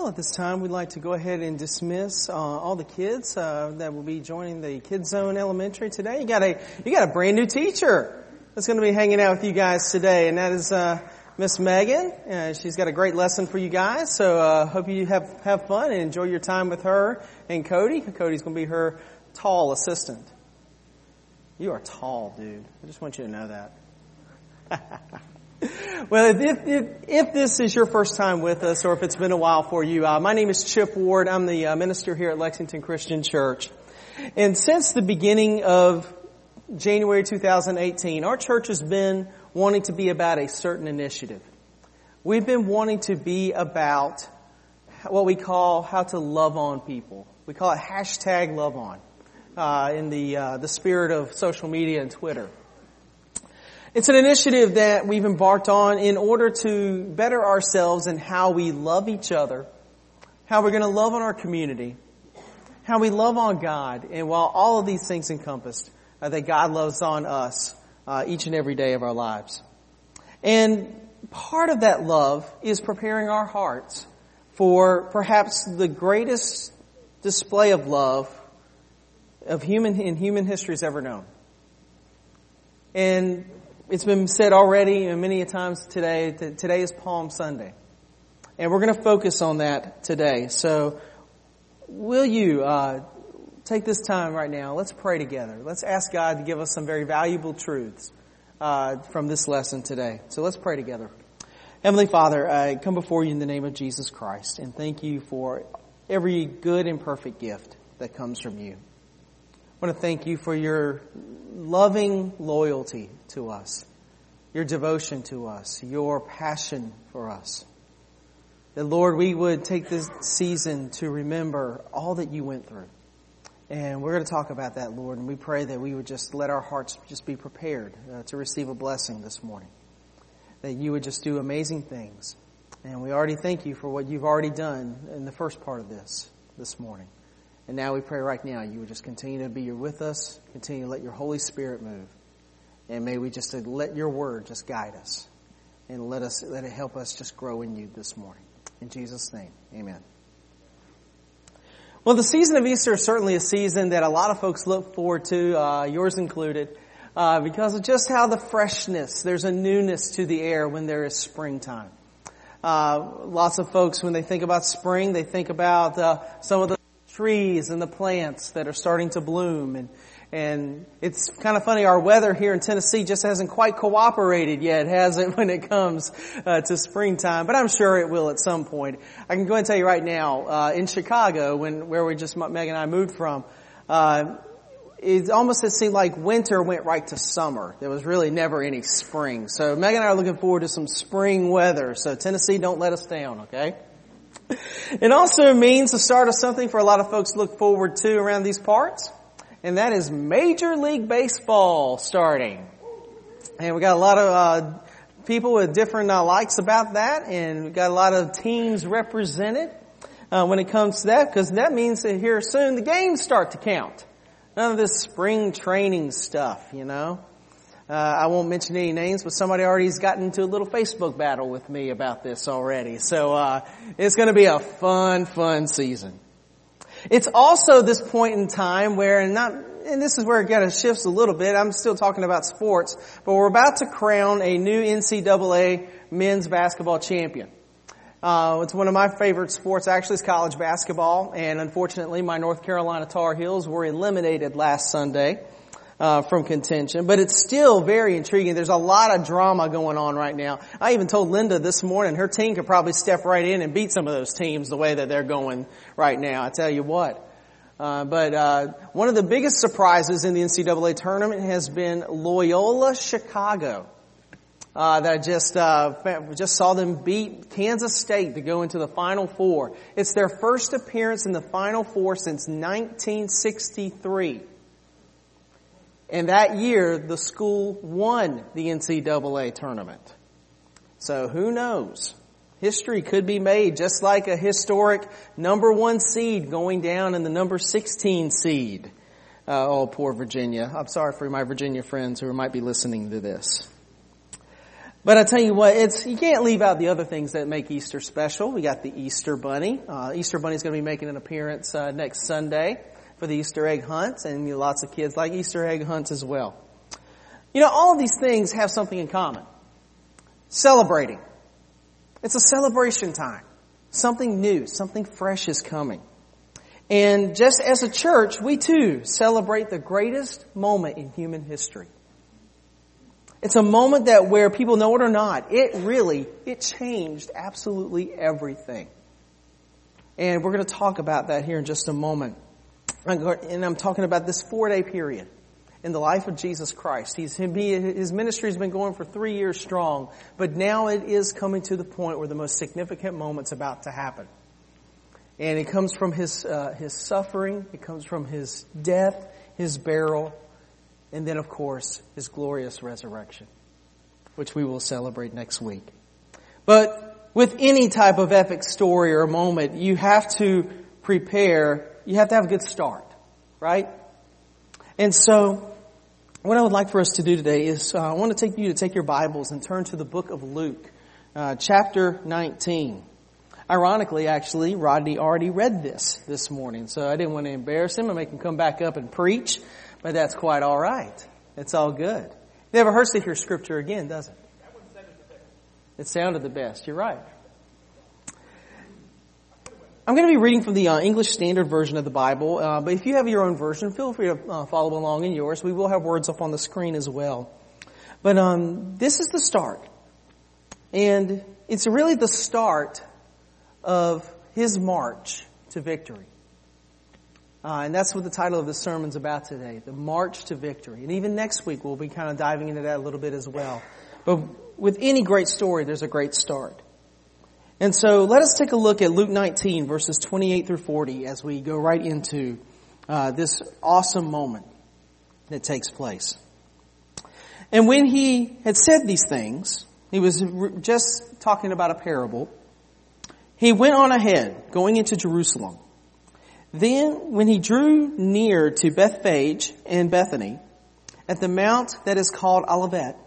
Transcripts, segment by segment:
Well, at this time, we'd like to go ahead and dismiss all the kids that will be joining the Kids Zone Elementary today. You got a brand new teacher that's going to be hanging out with you guys today, and that is Miss Megan. She's got a great lesson for you guys, so hope you have fun and enjoy your time with her and Cody. Cody's going to be her tall assistant. You are tall, dude. I just want you to know that. Well, if this is your first time with us, or if it's been a while for you, my name is Chip Ward. I'm the minister here at Lexington Christian Church. And since the beginning of January 2018, our church has been wanting to be about a certain initiative. We've been wanting to be about what we call how to love on people. We call it #LoveOn in the spirit of social media and Twitter. It's an initiative that we've embarked on in order to better ourselves in how we love each other, how we're going to love on our community, how we love on God, and while all of these things encompassed, that God loves on us each and every day of our lives. And part of that love is preparing our hearts for perhaps the greatest display of love in human history has ever known. And it's been said already and many times today that today is Palm Sunday. And we're going to focus on that today. So will you take this time right now? Let's pray together. Let's ask God to give us some very valuable truths from this lesson today. So let's pray together. Heavenly Father, I come before you in the name of Jesus Christ and thank you for every good and perfect gift that comes from you. I want to thank you for your loving loyalty to us, your devotion to us, your passion for us. That, Lord, we would take this season to remember all that you went through. And we're going to talk about that, Lord, and we pray that we would just let our hearts just be prepared to receive a blessing this morning. That you would just do amazing things. And we already thank you for what you've already done in the first part of this morning. And now we pray right now you would just continue to be with us, continue to let your Holy Spirit move. And may we just let your word just guide us. And let it help us just grow in you this morning. In Jesus' name, amen. Well, the season of Easter is certainly a season that a lot of folks look forward to, yours included, because of just how the freshness, there's a newness to the air when there is springtime. Lots of folks, when they think about spring, they think about some of the trees and the plants that are starting to bloom. And it's kind of funny, our weather here in Tennessee just hasn't quite cooperated yet, has it, when it comes to springtime? But I'm sure it will at some point. I can go ahead and tell you right now, in Chicago, where Meg and I moved from, it almost has seemed like winter went right to summer. There was really never any spring. So Meg and I are looking forward to some spring weather. So Tennessee, don't let us down, okay? It also means the start of something for a lot of folks to look forward to around these parts, and that is Major League Baseball starting. And we got a lot of people with different likes about that, and we've got a lot of teams represented when it comes to that, because that means that here soon the games start to count. None of this spring training stuff, you know. I won't mention any names, but somebody already has gotten into a little Facebook battle with me about this already. So it's going to be a fun season. It's also this point in time where, and this is where it kind of shifts a little bit. I'm still talking about sports, but we're about to crown a new NCAA men's basketball champion. It's one of my favorite sports, actually, is college basketball, and unfortunately my North Carolina Tar Heels were eliminated last Sunday from contention, but it's still very intriguing. There's a lot of drama going on right now. I even told Linda this morning her team could probably step right in and beat some of those teams the way that they're going right now. I tell you what. But one of the biggest surprises in the NCAA tournament has been Loyola Chicago. That I just saw them beat Kansas State to go into the Final Four. It's their first appearance in the Final Four since 1963. And that year, the school won the NCAA tournament. So who knows? History could be made, just like a historic number 1 seed going down in the number 16 seed. Oh, poor Virginia. I'm sorry for my Virginia friends who might be listening to this. But I tell you what, you can't leave out the other things that make Easter special. We got the Easter Bunny. Easter Bunny's going to be making an appearance next Sunday for the Easter egg hunt, and lots of kids like Easter egg hunts as well. All of these things have something in common. Celebrating. It's a celebration time. Something new, something fresh is coming. And just as a church, we too celebrate the greatest moment in human history. It's a moment that where people know it or not, it changed absolutely everything. And we're going to talk about that here in just a moment. And I'm talking about this 4-day period in the life of Jesus Christ. His ministry has been going for 3 years strong, but now it is coming to the point where the most significant moment's about to happen. And it comes from his suffering, it comes from his death, his burial, and then, of course, his glorious resurrection, which we will celebrate next week. But with any type of epic story or moment, you have to prepare, you have to have a good start, right? And so, what I would like for us to do today is, I want to take your Bibles and turn to the book of Luke, chapter 19. Ironically, actually, Rodney already read this morning, so I didn't want to embarrass him and make him come back up and preach. But that's quite all right. It's all good. It never hurts to hear Scripture again, does it? That one sounded the best. It sounded the best. You're right. I'm going to be reading from the English Standard Version of the Bible. But if you have your own version, feel free to follow along in yours. We will have words up on the screen as well. But this is the start. And it's really the start of his march to victory. And that's what the title of the sermon's about today, the march to victory. And even next week, we'll be kind of diving into that a little bit as well. But with any great story, there's a great start. And so let us take a look at Luke 19, verses 28 through 40, as we go right into this awesome moment that takes place. And when he had said these things, he was just talking about a parable. He went on ahead, going into Jerusalem. Then, when he drew near to Bethphage and Bethany, at the mount that is called Olivet,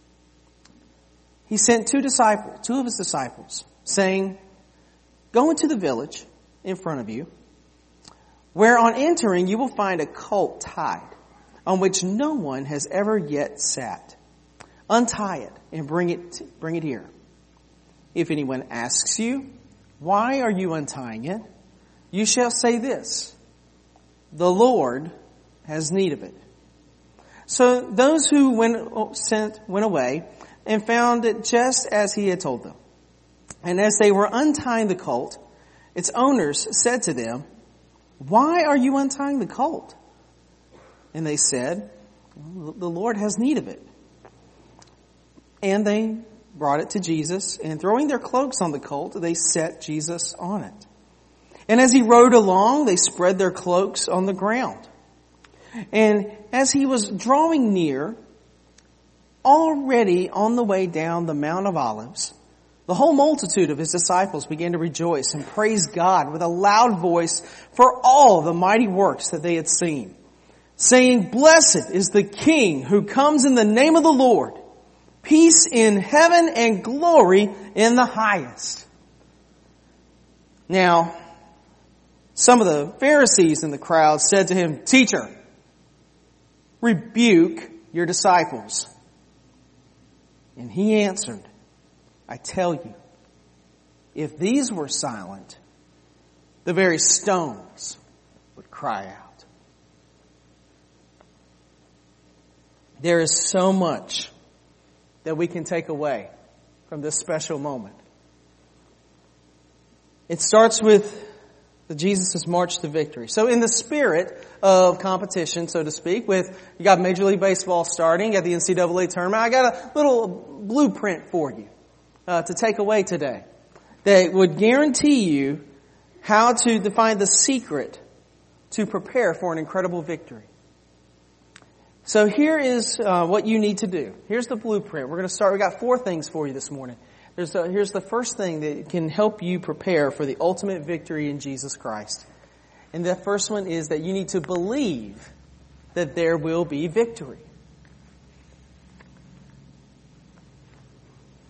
he sent two of his disciples, saying, "Go into the village in front of you, where on entering you will find a colt tied, on which no one has ever yet sat. Untie it and bring it here. If anyone asks you, 'Why are you untying it?' you shall say this, 'The Lord has need of it.'" So those who went away and found it just as he had told them. And as they were untying the colt, its owners said to them, "Why are you untying the colt?" And they said, "The Lord has need of it." And they brought it to Jesus, and throwing their cloaks on the colt, they set Jesus on it. And as he rode along, they spread their cloaks on the ground. And as he was drawing near, already on the way down the Mount of Olives, the whole multitude of his disciples began to rejoice and praise God with a loud voice for all the mighty works that they had seen, saying, "Blessed is the King who comes in the name of the Lord. Peace in heaven and glory in the highest." Now, some of the Pharisees in the crowd said to him, "Teacher, rebuke your disciples." And he answered, "I tell you, if these were silent, the very stones would cry out." There is so much that we can take away from this special moment. It starts with Jesus' march to victory. So in the spirit of competition, so to speak, you got Major League Baseball starting, you got the NCAA tournament, I got a little blueprint for you to take away today that would guarantee you how to define the secret to prepare for an incredible victory. So here is what you need to do. Here's the blueprint. We're going to start. We got 4 things for you this morning. Here's the first thing that can help you prepare for the ultimate victory in Jesus Christ. And the first one is that you need to believe that there will be victory.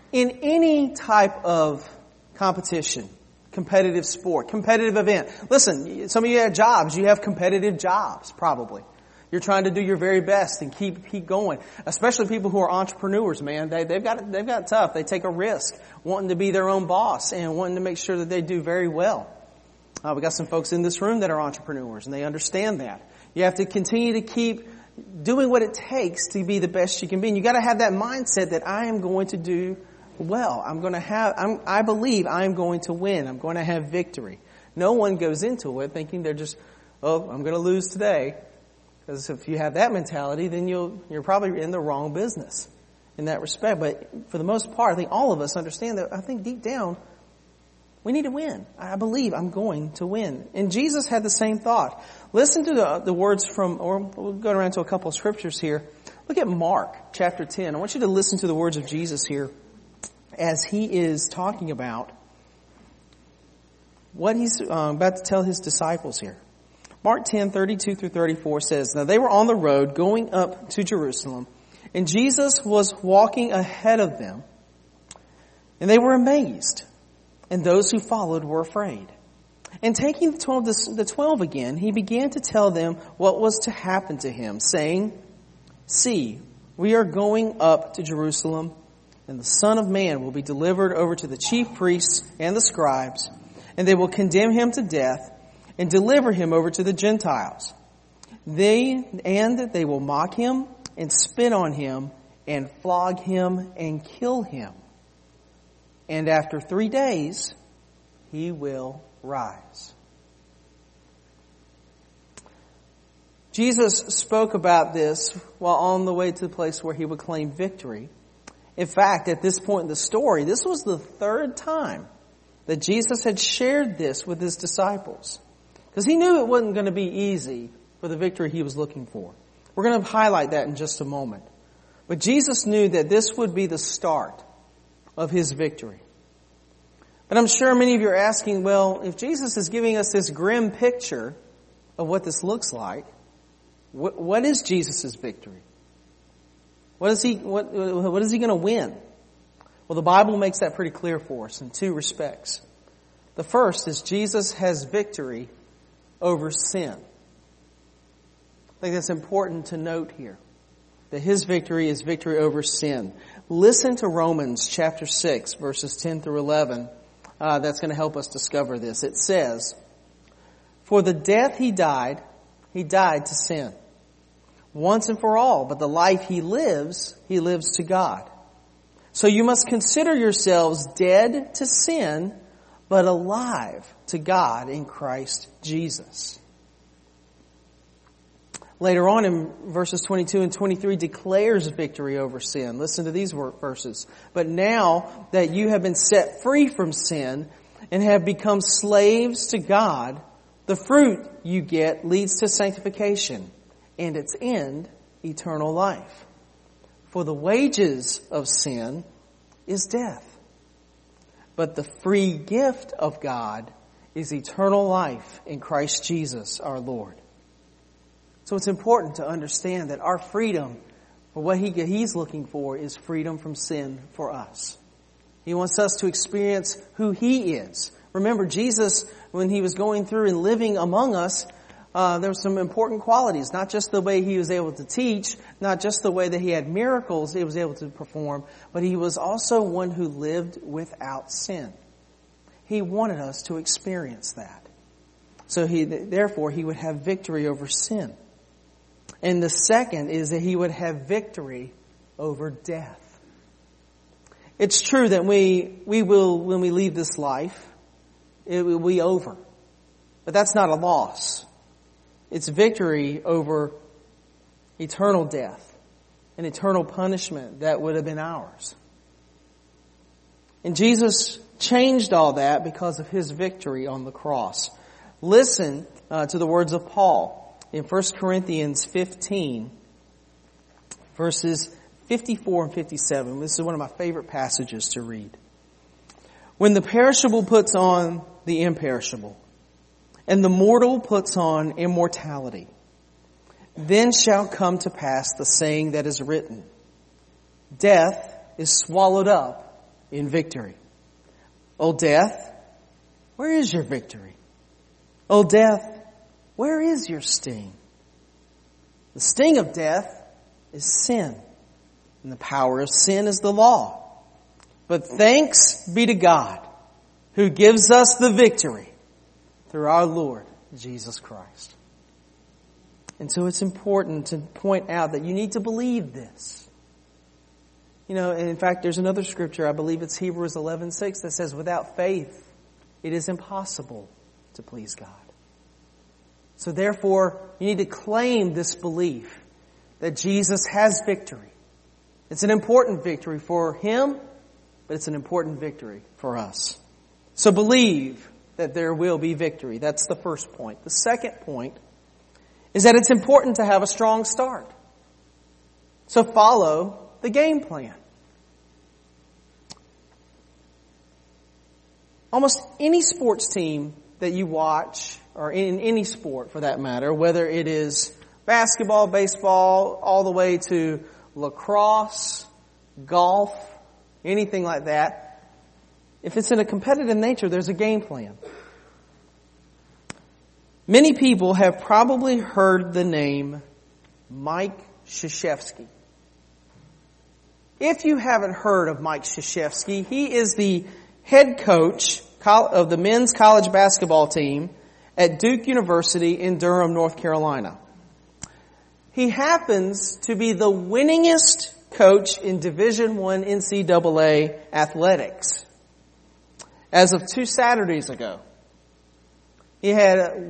In any type of competition, competitive sport, competitive event. Listen, some of you have jobs. You have competitive jobs, probably. You're trying to do your very best and keep going. Especially people who are entrepreneurs, man. They've got it tough. They take a risk, wanting to be their own boss and wanting to make sure that they do very well. We got some folks in this room that are entrepreneurs, and they understand that. You have to continue to keep doing what it takes to be the best you can be. And you got to have that mindset that I am going to do well. I believe I'm going to win. I'm going to have victory. No one goes into it thinking they're just, I'm going to lose today. Because if you have that mentality, then you're probably in the wrong business in that respect. But for the most part, I think all of us understand that. I think deep down, we need to win. I believe I'm going to win. And Jesus had the same thought. Listen to the words or we'll go around to a couple of scriptures here. Look at Mark chapter 10. I want you to listen to the words of Jesus here as he is talking about what he's about to tell his disciples here. Mark 10:32 through 34 says, Now they were on the road going up to Jerusalem, and Jesus was walking ahead of them, and they were amazed, and those who followed were afraid. And taking the 12 again, he began to tell them what was to happen to him, saying, See, we are going up to Jerusalem, and the Son of Man will be delivered over to the chief priests and the scribes, and they will condemn him to death, and deliver him over to the Gentiles. They will mock him and spit on him and flog him and kill him. And after 3 days, he will rise. Jesus spoke about this while on the way to the place where he would claim victory. In fact, at this point in the story, this was the third time that Jesus had shared this with his disciples. Because he knew it wasn't going to be easy for the victory he was looking for. We're going to highlight that in just a moment. But Jesus knew that this would be the start of his victory. But I'm sure many of you are asking, well, if Jesus is giving us this grim picture of what this looks like, what is Jesus' victory? What is he going to win? Well, the Bible makes that pretty clear for us in two respects. The first is Jesus has victory over sin. I think that's important to note here. That his victory is victory over sin. Listen to Romans chapter 6, verses 10 through 11. That's going to help us discover this. It says, For the death he died to sin. Once and for all, but the life he lives to God. So you must consider yourselves dead to sin, but alive to God in Christ Jesus. Later on in verses 22 and 23 declares victory over sin. Listen to these verses. But now that you have been set free from sin and have become slaves to God, the fruit you get leads to sanctification and its end, eternal life. For the wages of sin is death. But the free gift of God is eternal life in Christ Jesus our Lord. So it's important to understand that our freedom, for what He's looking for, is freedom from sin for us. He wants us to experience who He is. Remember, Jesus, when He was going through and living among us, there were some important qualities. Not just the way He was able to teach, not just the way that He had miracles He was able to perform, but He was also one who lived without sin. He wanted us to experience that. So therefore, He would have victory over sin. And the second is that He would have victory over death. It's true that we will, when we leave this life, it will be over. But that's not a loss. It's victory over eternal death and eternal punishment that would have been ours. And Jesus changed all that because of His victory on the cross. Listen to the words of Paul in 1 Corinthians 15, verses 54 and 57. This is one of my favorite passages to read. When the perishable puts on the imperishable, and the mortal puts on immortality, then shall come to pass the saying that is written, Death is swallowed up in victory. O death, where is your victory? O death, where is your sting? The sting of death is sin, and the power of sin is the law. But thanks be to God, who gives us the victory through our Lord Jesus Christ. And so it's important to point out that you need to believe this. You know, and in fact, there's another scripture, I believe it's Hebrews 11:6, that says, without faith, it is impossible to please God. So therefore, you need to claim this belief that Jesus has victory. It's an important victory for Him, but it's an important victory for us. So believe that there will be victory. That's the first point. The second point is that it's important to have a strong start. So follow the game plan. Almost any sports team that you watch, or in any sport for that matter, whether it is basketball, baseball, all the way to lacrosse, golf, anything like that, if it's in a competitive nature, there's a game plan. Many people have probably heard the name Mike Krzyzewski. If you haven't heard of Mike Krzyzewski, he is the head coach of the men's college basketball team at Duke University in Durham, North Carolina. He happens to be the winningest coach in Division I NCAA athletics. As of 2 Saturdays ago, he had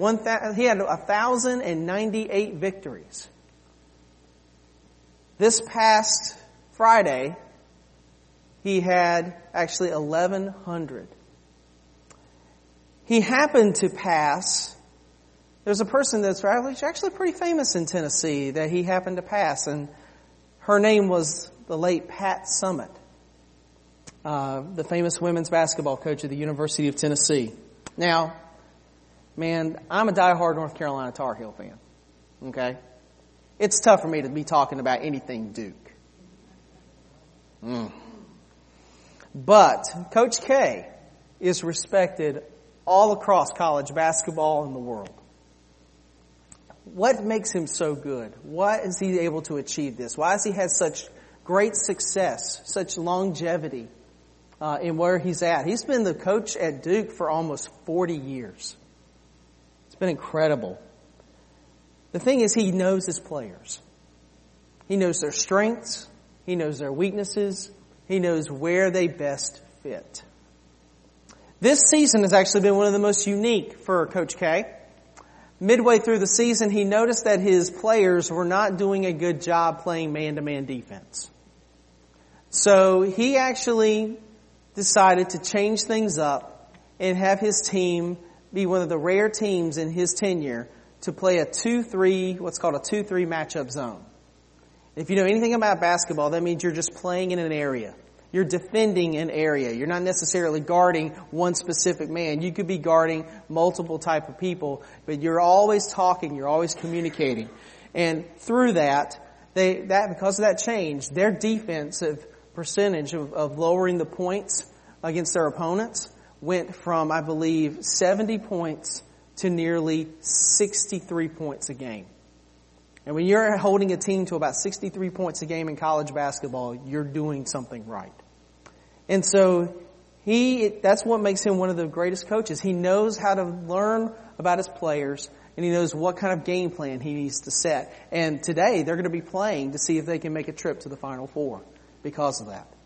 1,098 victories. This past Friday, he had actually 1,100. He happened to pass, there's a person that's actually pretty famous in Tennessee that he happened to pass, and her name was the late Pat Summitt, the famous women's basketball coach at the University of Tennessee. Now, man, I'm a diehard North Carolina Tar Heel fan. Okay? It's tough for me to be talking about anything Duke. But Coach K is respected all across college basketball in the world. What makes him so good? Why is he able to achieve this? Why has he had such great success, such longevity in where he's at? He's been the coach at Duke for almost 40 years. It's been incredible. The thing is, he knows his players. He knows their strengths. He knows their weaknesses. He knows where they best fit. This season has actually been one of the most unique for Coach K. Midway through the season, he noticed that his players were not doing a good job playing man-to-man defense. So he actually decided to change things up and have his team be one of the rare teams in his tenure to play a 2-3, what's called a 2-3 matchup zone. If you know anything about basketball, that means you're just playing in an area. You're defending an area. You're not necessarily guarding one specific man. You could be guarding multiple type of people, but you're always talking, you're always communicating. And through that, because of that change, their defensive percentage of lowering the points against their opponents went from, I believe, 70 points to nearly 63 points a game. And when you're holding a team to about 63 points a game in college basketball, you're doing something right. And so that's what makes him one of the greatest coaches. He knows how to learn about his players, and he knows what kind of game plan he needs to set. And today, they're going to be playing to see if they can make a trip to the Final Four because of that.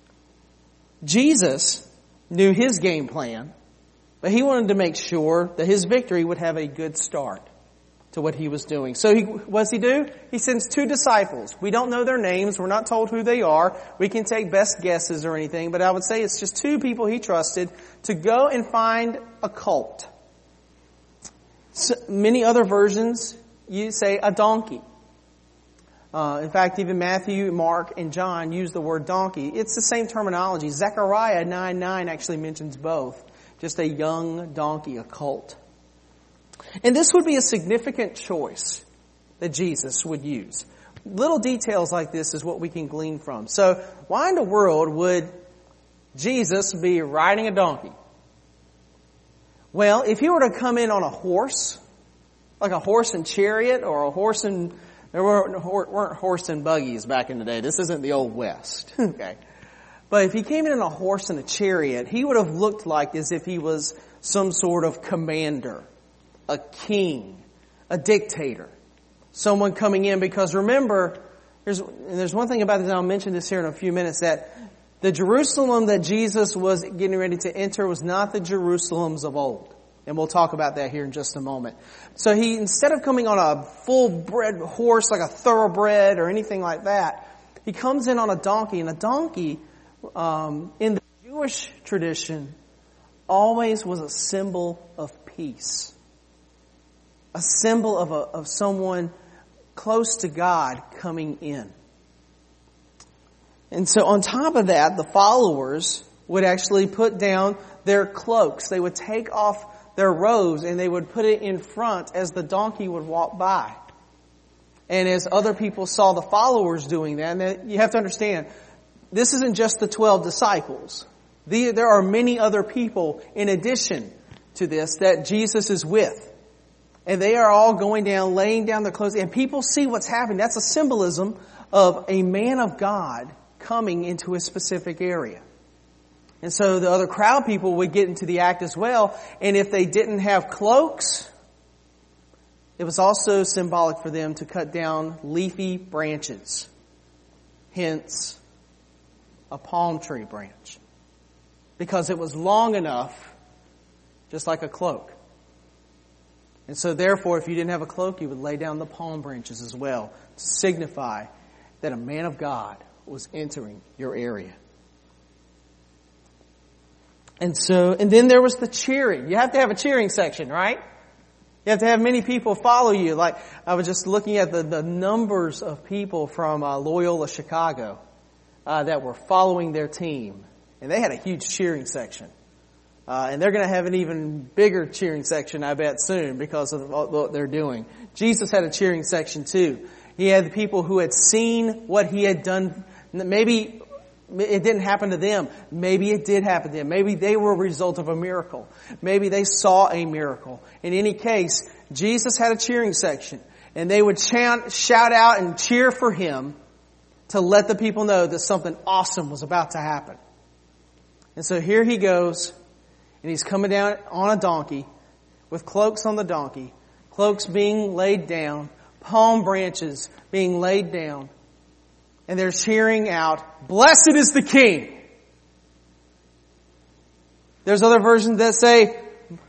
Jesus knew his game plan, but he wanted to make sure that his victory would have a good start to what he was doing. So what does he do? He sends 2 disciples. We don't know their names. We're not told who they are. We can take best guesses or anything, but I would say it's just 2 people he trusted to go and find a colt. So many other versions, you say a donkey. In fact, even Matthew, Mark, and John use the word donkey. It's the same terminology. Zechariah 9:9 actually mentions both. Just a young donkey, a colt. And this would be a significant choice that Jesus would use. Little details like this is what we can glean from. So why in the world would Jesus be riding a donkey? Well, if he were to come in on a horse, like a horse and chariot or a horse and, there weren't horse and buggies back in the day. This isn't the Old West. Okay. But if he came in on a horse and a chariot, he would have looked like as if he was some sort of commander, a king, a dictator, someone coming in. Because remember, there's one thing about this, and I'll mention this here in a few minutes, that the Jerusalem that Jesus was getting ready to enter was not the Jerusalems of old. And we'll talk about that here in just a moment. So he, instead of coming on a full-bred horse, like a thoroughbred or anything like that, he comes in on a donkey. And a donkey, in the Jewish tradition, always was a symbol of peace. A symbol of someone close to God coming in. And so on top of that, the followers would actually put down their cloaks. They would take off their robes and they would put it in front as the donkey would walk by. And as other people saw the followers doing that, and you have to understand, this isn't just the 12 disciples. There are many other people in addition to this that Jesus is with. And they are all going down, laying down their clothes, and people see what's happening. That's a symbolism of a man of God coming into a specific area. And so the other crowd people would get into the act as well. And if they didn't have cloaks, it was also symbolic for them to cut down leafy branches. Hence, a palm tree branch. Because it was long enough, just like a cloak. And so therefore, if you didn't have a cloak, you would lay down the palm branches as well to signify that a man of God was entering your area. And then there was the cheering. You have to have a cheering section, right? You have to have many people follow you. Like, I was just looking at the numbers of people from Loyola, Chicago, that were following their team. And they had a huge cheering section. And they're going to have an even bigger cheering section, I bet, soon because of what they're doing. Jesus had a cheering section too. He had the people who had seen what he had done. Maybe it didn't happen to them. Maybe it did happen to them. Maybe they were a result of a miracle. Maybe they saw a miracle. In any case, Jesus had a cheering section. And they would shout out and cheer for him to let the people know that something awesome was about to happen. And so here he goes, and he's coming down on a donkey with cloaks on the donkey, cloaks being laid down, palm branches being laid down. And they're cheering out, "Blessed is the King." There's other versions that say,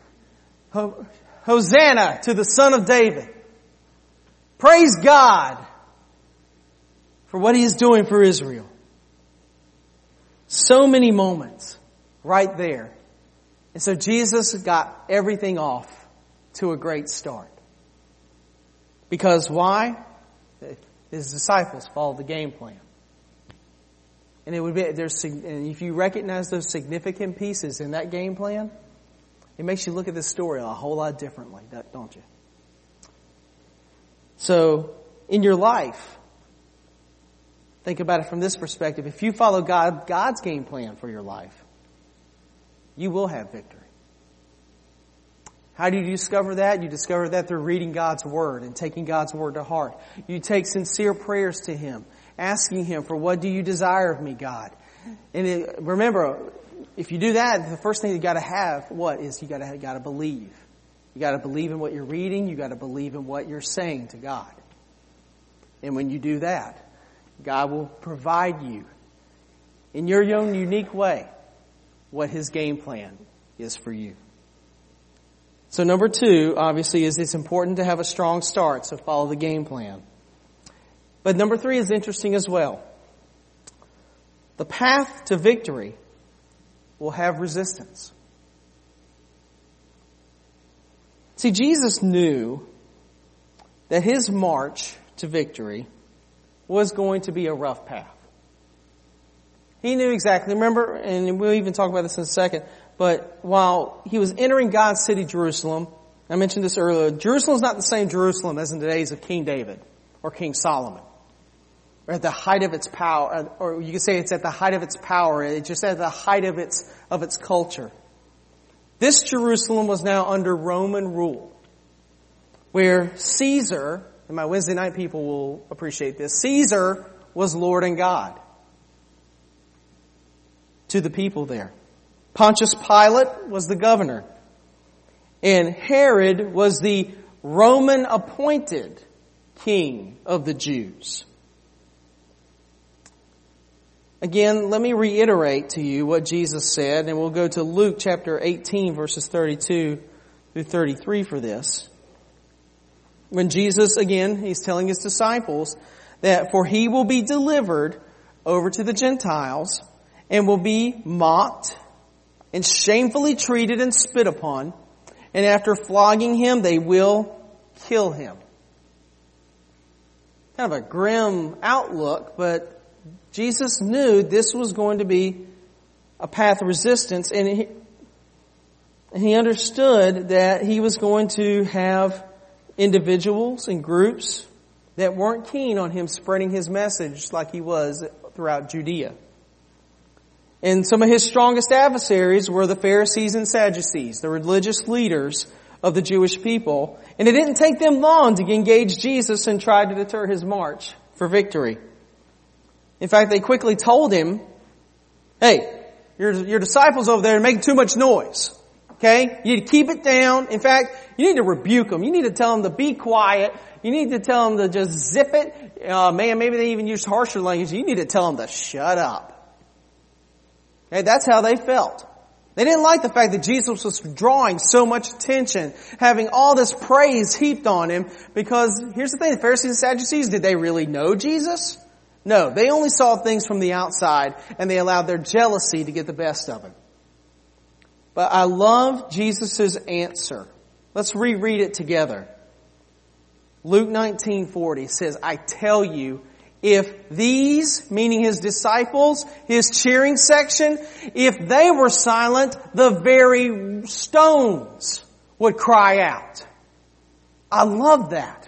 "Hosanna to the Son of David." Praise God for what he is doing for Israel. So many moments right there. And so Jesus got everything off to a great start. Because why? His disciples followed the game plan. And it would be, and if you recognize those significant pieces in that game plan, it makes you look at this story a whole lot differently, don't you? So, in your life, think about it from this perspective. If you follow God's game plan for your life, you will have victory. How do you discover that? You discover that through reading God's Word and taking God's Word to heart. You take sincere prayers to Him, asking Him for, what do you desire of me, God? And remember, if you do that, the first thing you got to have, is you got to believe. You got to believe in what you're reading. You got to believe in what you're saying to God. And when you do that, God will provide you in your own unique way what His game plan is for you. So number 2, obviously, is it's important to have a strong start, so follow the game plan. But number 3 is interesting as well. The path to victory will have resistance. See, Jesus knew that his march to victory was going to be a rough path. He knew exactly. Remember, and we'll even talk about this in a second, but while he was entering God's city, Jerusalem, I mentioned this earlier, Jerusalem is not the same Jerusalem as in the days of King David or King Solomon. or at the height of its power, or you could say it's at the height of its power. It's just at the height of its culture. This Jerusalem was now under Roman rule, where Caesar, and my Wednesday night people will appreciate this, Caesar was Lord and God to the people there. Pontius Pilate was the governor, and Herod was the Roman appointed king of the Jews. Again, let me reiterate to you what Jesus said, and we'll go to Luke chapter 18, verses 32 through 33 for this. When Jesus, again, he's telling his disciples that for he will be delivered over to the Gentiles and will be mocked and shamefully treated and spit upon, and after flogging him, they will kill him. Kind of a grim outlook, but Jesus knew this was going to be a path of resistance, and he understood that he was going to have individuals and groups that weren't keen on him spreading his message like he was throughout Judea. And some of his strongest adversaries were the Pharisees and Sadducees, the religious leaders of the Jewish people. And it didn't take them long to engage Jesus and try to deter his march for victory. In fact, they quickly told him, hey, your disciples over there are making too much noise. Okay? You need to keep it down. In fact, you need to rebuke them. You need to tell them to be quiet. You need to tell them to just zip it. Maybe they even used harsher language. You need to tell them to shut up. Okay, that's how they felt. They didn't like the fact that Jesus was drawing so much attention, having all this praise heaped on him, because here's the thing, the Pharisees and Sadducees, did they really know Jesus? No, they only saw things from the outside, and they allowed their jealousy to get the best of it. But I love Jesus' answer. Let's reread it together. Luke 19:40 says, I tell you, if these, meaning his disciples, his cheering section, if they were silent, the very stones would cry out. I love that.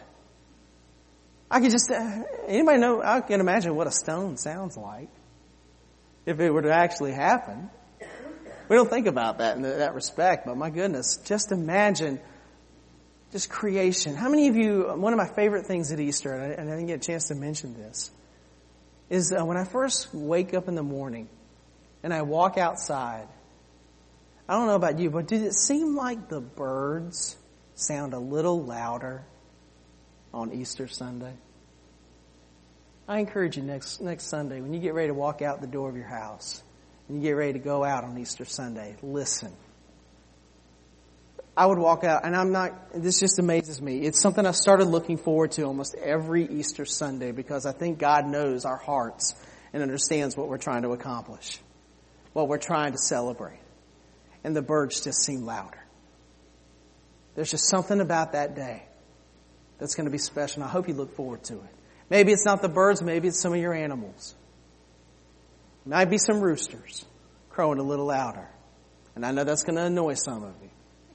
Anybody know, I can imagine what a stone sounds like if it were to actually happen. We don't think about that in that respect, but my goodness, just imagine just creation. How many of you, one of my favorite things at Easter, and I didn't get a chance to mention this, is when I first wake up in the morning and I walk outside, I don't know about you, but did it seem like the birds sound a little louder on Easter Sunday? I encourage you next Sunday, when you get ready to walk out the door of your house and you get ready to go out on Easter Sunday, listen. I would walk out, and this just amazes me. It's something I've started looking forward to almost every Easter Sunday because I think God knows our hearts and understands what we're trying to accomplish, what we're trying to celebrate. And the birds just seem louder. There's just something about that day that's going to be special, and I hope you look forward to it. Maybe it's not the birds, maybe it's some of your animals. It might be some roosters crowing a little louder. And I know that's going to annoy some of you.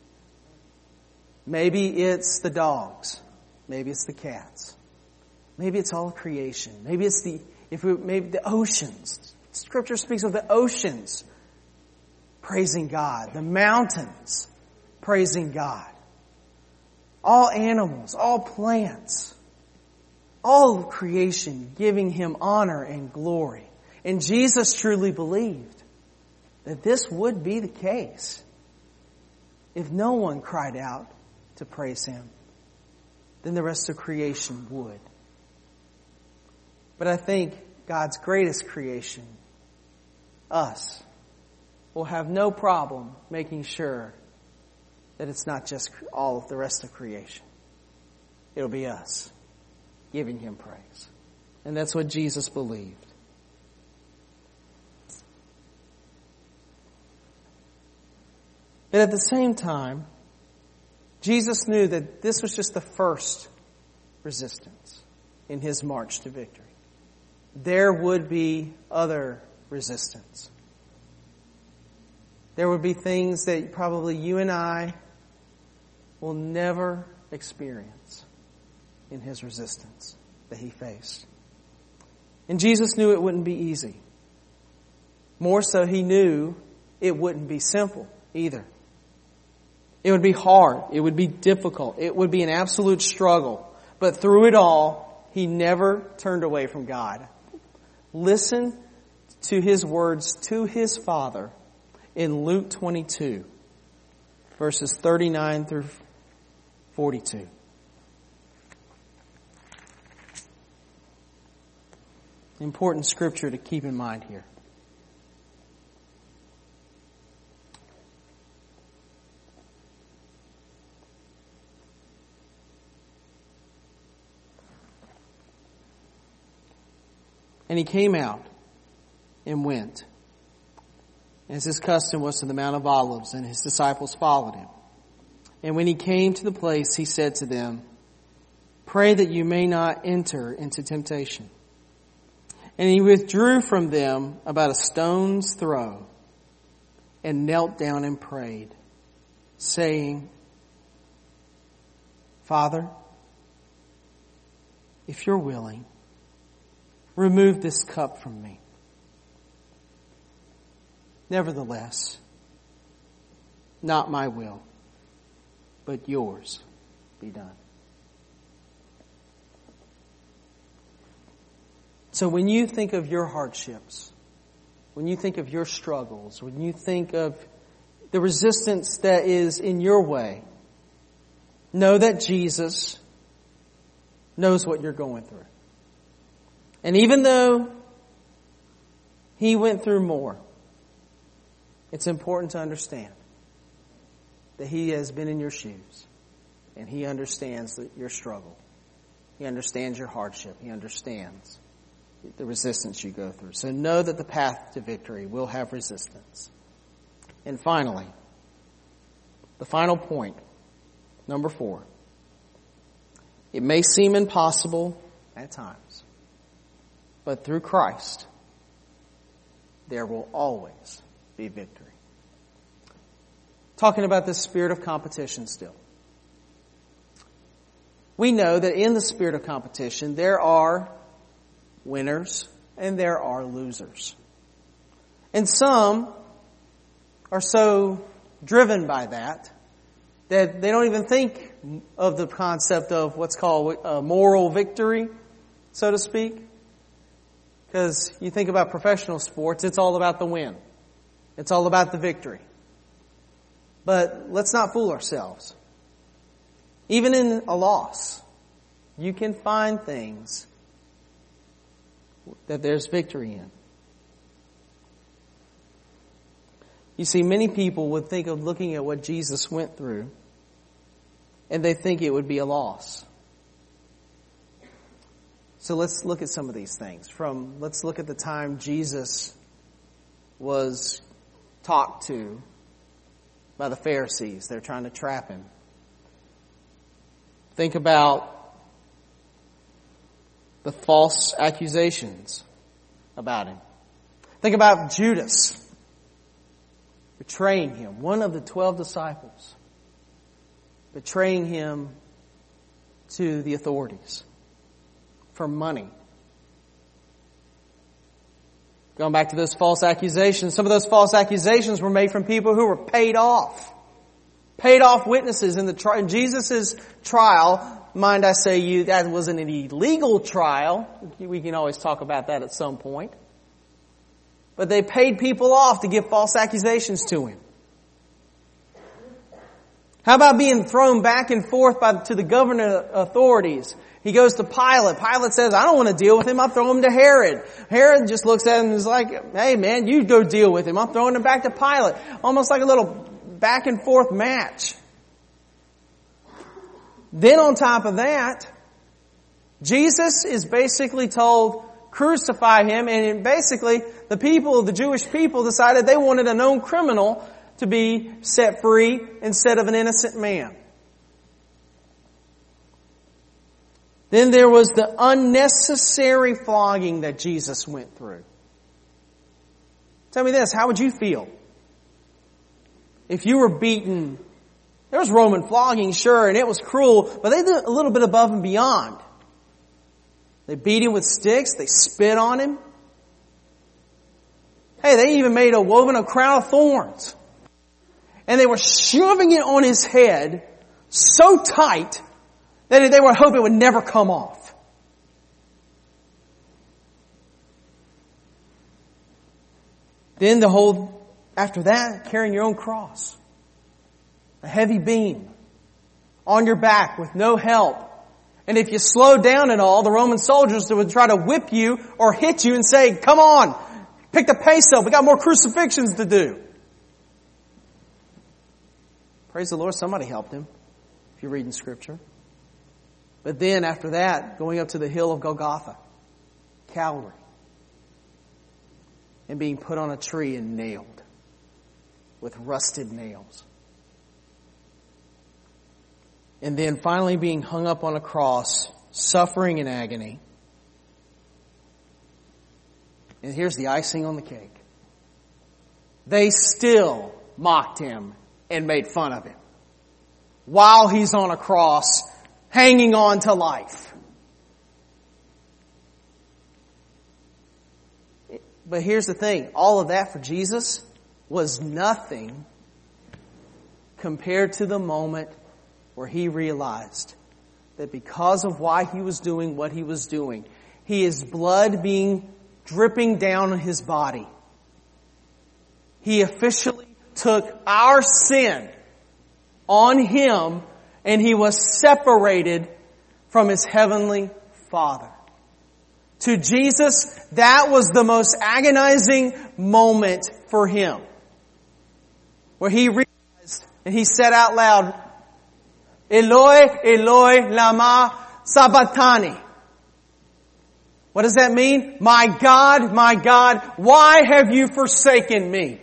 Maybe it's the dogs. Maybe it's the cats. Maybe it's all creation. Maybe it's maybe the oceans. Scripture speaks of the oceans praising God, the mountains praising God, all animals, all plants, all of creation giving him honor and glory. And Jesus truly believed that this would be the case if no one cried out to praise him, then the rest of creation would. But I think God's greatest creation, us, will have no problem making sure that it's not just all of the rest of creation. It'll be us giving him praise. And that's what Jesus believed. But at the same time, Jesus knew that this was just the first resistance in his march to victory. There would be other resistance. There would be things that probably you and I will never experience in his resistance that he faced. And Jesus knew it wouldn't be easy. More so, He knew it wouldn't be simple either. It would be hard. It would be difficult. It would be an absolute struggle. But through it all, He never turned away from God. Listen to His words to His Father in Luke 22, verses 39 through 42. Important scripture to keep in mind here. And He came out and went, as His custom was, to the Mount of Olives, and His disciples followed Him. And when He came to the place, He said to them, "Pray that you may not enter into temptation." And He withdrew from them about a stone's throw and knelt down and prayed, saying, "Father, if You're willing, remove this cup from me. Nevertheless, not my will, but Yours be done." So when you think of your hardships, when you think of your struggles, when you think of the resistance that is in your way, know that Jesus knows what you're going through. And even though He went through more, it's important to understand that He has been in your shoes and He understands your struggle. He understands your hardship. He understands the resistance you go through. So know that the path to victory will have resistance. And finally, the final point, number 4. It may seem impossible at times, but through Christ, there will always be victory. Talking about this spirit of competition still. We know that in the spirit of competition, there are winners and there are losers. And some are so driven by that they don't even think of the concept of what's called a moral victory, so to speak. Because you think about professional sports, it's all about the win. It's all about the victory. But let's not fool ourselves. Even in a loss, you can find things that there's victory in. You see, many people would think of looking at what Jesus went through, and they think it would be a loss. So let's look at some of these things. Let's look at the time Jesus was talked to by the Pharisees. They're trying to trap Him. Think about the false accusations about Him. Think about Judas betraying Him, one of the 12 disciples, betraying Him to the authorities for money. Going back to those false accusations, some of those false accusations were made from people who were paid off witnesses in Jesus' trial. Mind I say you, that wasn't an illegal trial. We can always talk about that at some point. But they paid people off to give false accusations to Him. How about being thrown back and forth to the governing authorities? He goes to Pilate. Pilate says, "I don't want to deal with him. I'll throw him to Herod." Herod just looks at him and is like, "Hey man, you go deal with him. I'm throwing him back to Pilate." Almost like a little back and forth match. Then on top of that, Jesus is basically told, crucify Him, and basically the Jewish people decided they wanted a known criminal to be set free instead of an innocent man. Then there was the unnecessary flogging that Jesus went through. Tell me this, how would you feel if you were beaten? There was Roman flogging, sure, and it was cruel, but they did a little bit above and beyond. They beat him with sticks. They spit on him. Hey, they even made a crown of thorns. And they were shoving it on his head so tight that they would hope it would never come off. Then after that, carrying your own cross. A heavy beam on your back with no help. And if you slowed down at all, the Roman soldiers would try to whip you or hit you and say, come on, pick the pace up. We got more crucifixions to do. Praise the Lord, somebody helped him, if you're reading Scripture. But then after that, going up to the hill of Golgotha, Calvary, and being put on a tree and nailed with rusted nails. And then finally being hung up on a cross, suffering in agony. And here's the icing on the cake. They still mocked him and made fun of him while he's on a cross, hanging on to life. But here's the thing. All of that for Jesus was nothing compared to the moment where he realized that because of why he was doing what he was doing, his blood being dripping down on his body, he officially took our sin on him and he was separated from his heavenly Father. To Jesus, that was the most agonizing moment for him. Where he realized and he said out loud, Eloi, Eloi, lama sabachthani. What does that mean? My God, why have you forsaken me?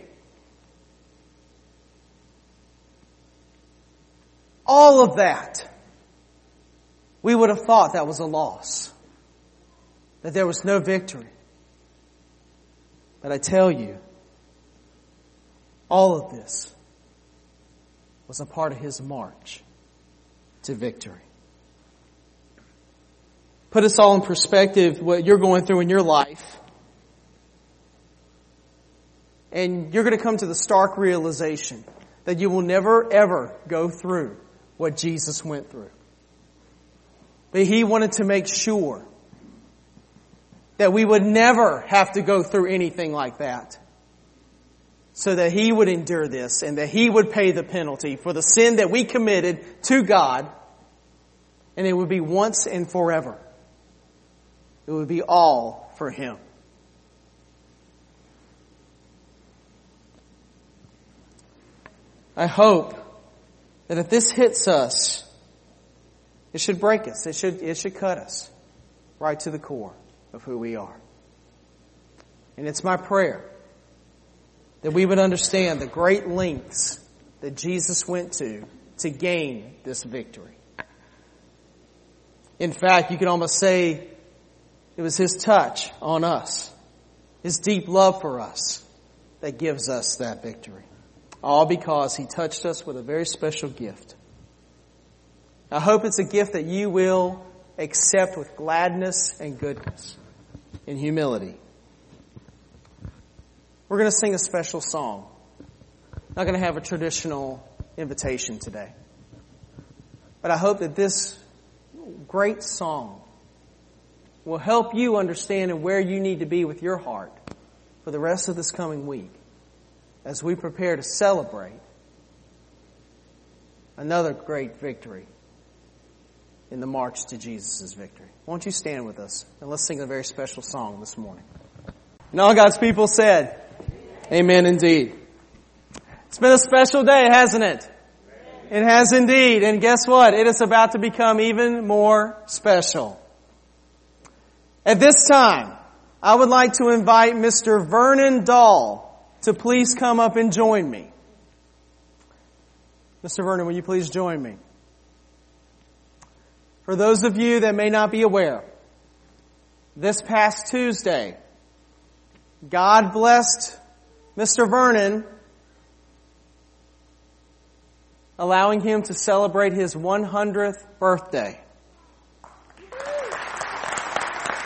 All of that, we would have thought that was a loss. That there was no victory. But I tell you, all of this was a part of his march to victory. Put us all in perspective what you're going through in your life. And you're going to come to the stark realization that you will never ever go through what Jesus went through. But he wanted to make sure that we would never have to go through anything like that. So that he would endure this and that he would pay the penalty for the sin that we committed to God. And it would be once and forever. It would be all for him. I hope that if this hits us, it should break us. It should cut us right to the core of who we are. And it's my prayer that we would understand the great lengths that Jesus went to gain this victory. In fact, you could almost say it was his touch on us, his deep love for us, that gives us that victory. All because he touched us with a very special gift. I hope it's a gift that you will accept with gladness and goodness and humility. We're going to sing a special song. Not going to have a traditional invitation today. But I hope that this great song will help you understand and where you need to be with your heart for the rest of this coming week as we prepare to celebrate another great victory in the march to Jesus' victory. Won't you stand with us and let's sing a very special song this morning. And all God's people said, Amen indeed. It's been a special day, hasn't it? It has indeed. And guess what? It is about to become even more special. At this time, I would like to invite Mr. Vernon Dahl to please come up and join me. Mr. Vernon, will you please join me? For those of you that may not be aware, this past Tuesday, God blessed Mr. Vernon, allowing him to celebrate his 100th birthday.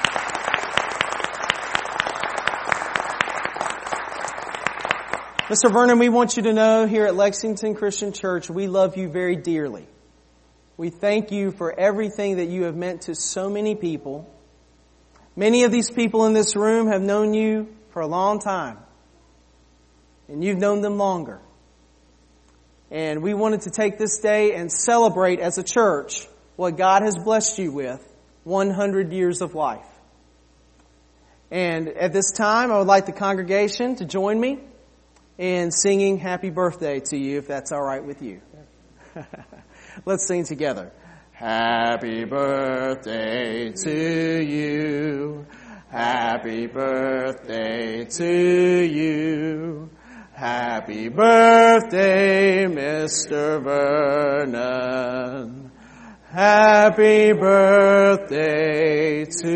Mr. Vernon, we want you to know here at Lexington Christian Church, we love you very dearly. We thank you for everything that you have meant to so many people. Many of these people in this room have known you for a long time, and you've known them longer. And we wanted to take this day and celebrate as a church what God has blessed you with, 100 years of life. And at this time, I would like the congregation to join me in singing happy birthday to you, if that's all right with you. Let's sing together. Happy birthday to you. Happy birthday to you. Happy birthday, Mr. Vernon. Happy birthday to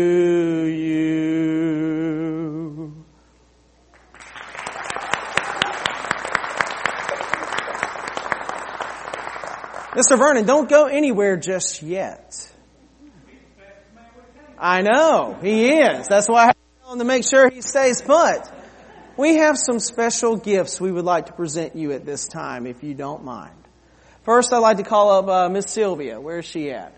you. Mr. Vernon, don't go anywhere just yet. I know, he is. That's why I have to tell him to make sure he stays put. We have some special gifts we would like to present you at this time, if you don't mind. First, I'd like to call up Miss Sylvia. Where is she at?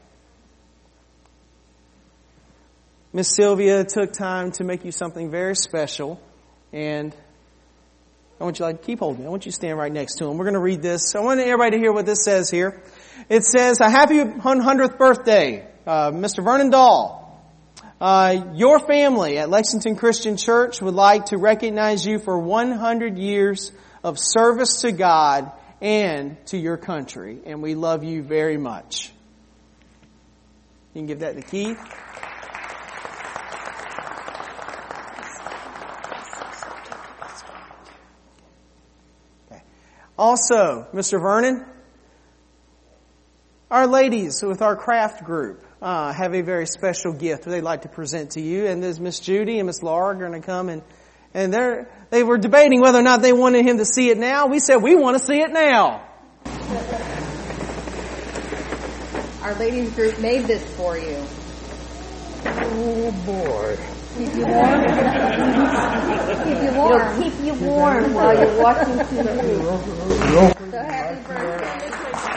Miss Sylvia took time to make you something very special, and I want you to keep holding me. I want you to stand right next to him. We're going to read this. I want everybody to hear what this says here. It says, a happy 100th birthday, Mr. Vernon Dahl. Your family at Lexington Christian Church would like to recognize you for 100 years of service to God and to your country. And we love you very much. You can give that to Keith. Also, Mr. Vernon, our ladies with our craft group have a very special gift they'd like to present to you. And there's Miss Judy and Miss Laura are going to come and they were debating whether or not they wanted him to see it now. We said, we want to see it now. Our ladies group made this for you. Oh boy. Keep you warm. Keep you warm. It'll keep you warm while you're watching TV. So happy birthday.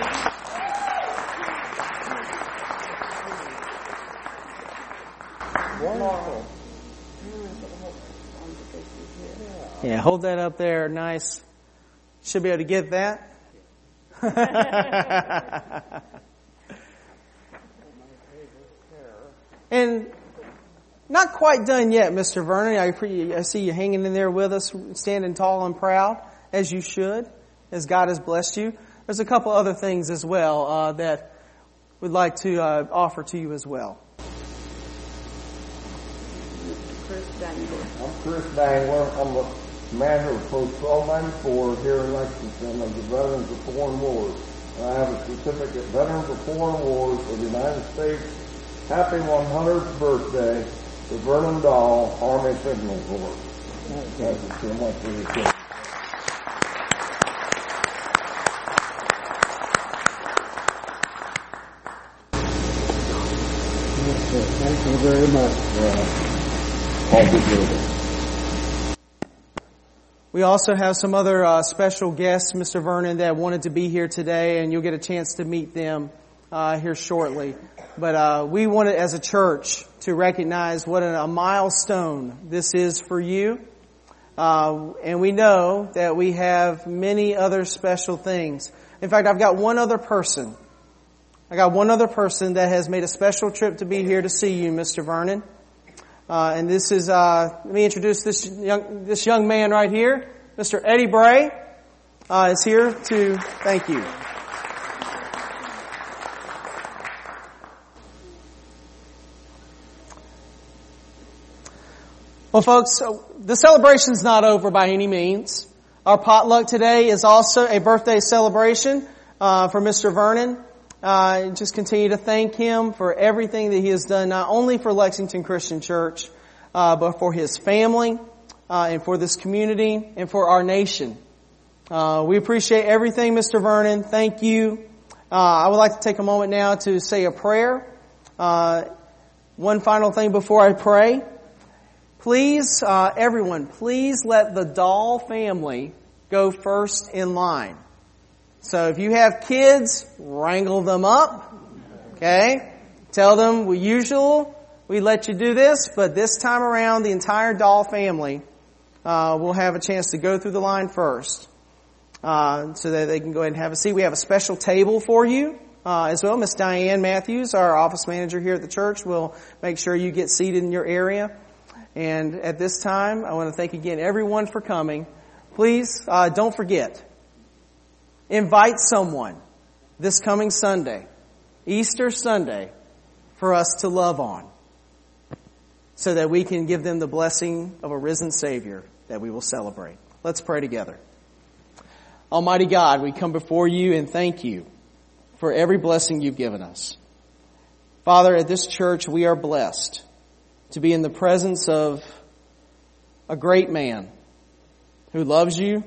Wonderful. Yeah, hold that up there. Nice. Should be able to get that. And not quite done yet, Mr. Vernon. I see you hanging in there with us, standing tall and proud, as you should, as God has blessed you. There's a couple other things as well that we'd like to offer to you as well. I'm Chris Dangler. I'm the commander of Post 1294 here in Lexington of the Veterans of Foreign Wars. I have a certificate, Veterans of Foreign Wars of the United States. Happy 100th birthday to Vernon Dahl, Army Signal Corps. Thank you so much for your time. Thank you very much. We also have some other special guests, Mr. Vernon, that wanted to be here today, and you'll get a chance to meet them here shortly. But we wanted, as a church, to recognize what a milestone this is for you. And we know that we have many other special things. In fact, I've got one other person. That has made a special trip to be here to see you, Mr. Vernon. And this is, let me introduce this young man right here. Mr. Eddie Bray is here to thank you. Well, folks, the celebration's not over by any means. Our potluck today is also a birthday celebration for Mr. Vernon. Just continue to thank him for everything that he has done, not only for Lexington Christian Church, but for his family, and for this community, and for our nation. We appreciate everything, Mr. Vernon. Thank you. I would like to take a moment now to say a prayer. One final thing before I pray. Please, everyone, please let the Dahl family go first in line. So if you have kids, wrangle them up. Okay? Tell them we let you do this, but this time around the entire Dahl family will have a chance to go through the line first. So that they can go ahead and have a seat. We have a special table for you as well. Miss Diane Matthews, our office manager here at the church, will make sure you get seated in your area. And at this time, I want to thank again everyone for coming. Please don't forget, invite someone this coming Sunday, Easter Sunday, for us to love on, so that we can give them the blessing of a risen Savior that we will celebrate. Let's pray together. Almighty God, we come before you and thank you for every blessing you've given us. Father, at this church we are blessed to be in the presence of a great man who loves you,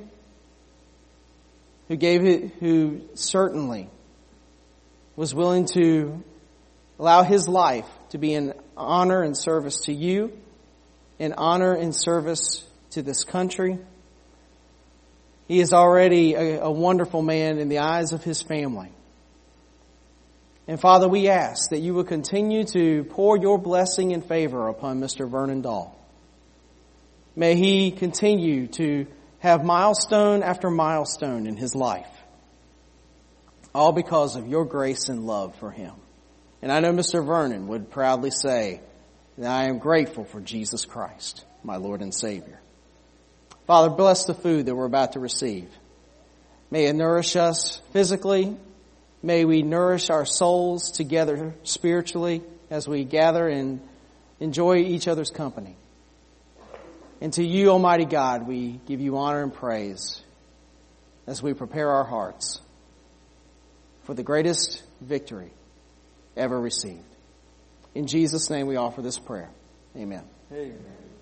who certainly was willing to allow his life to be in honor and service to you, in honor and service to this country. He is already a wonderful man in the eyes of his family. And Father, we ask that you will continue to pour your blessing and favor upon Mr. Vernon Dahl. May he continue to have milestone after milestone in his life, all because of your grace and love for him. And I know Mr. Vernon would proudly say that I am grateful for Jesus Christ, my Lord and Savior. Father, bless the food that we're about to receive. May it nourish us physically. May we nourish our souls together spiritually as we gather and enjoy each other's company. And to you, Almighty God, we give you honor and praise as we prepare our hearts for the greatest victory ever received. In Jesus' name we offer this prayer. Amen. Amen.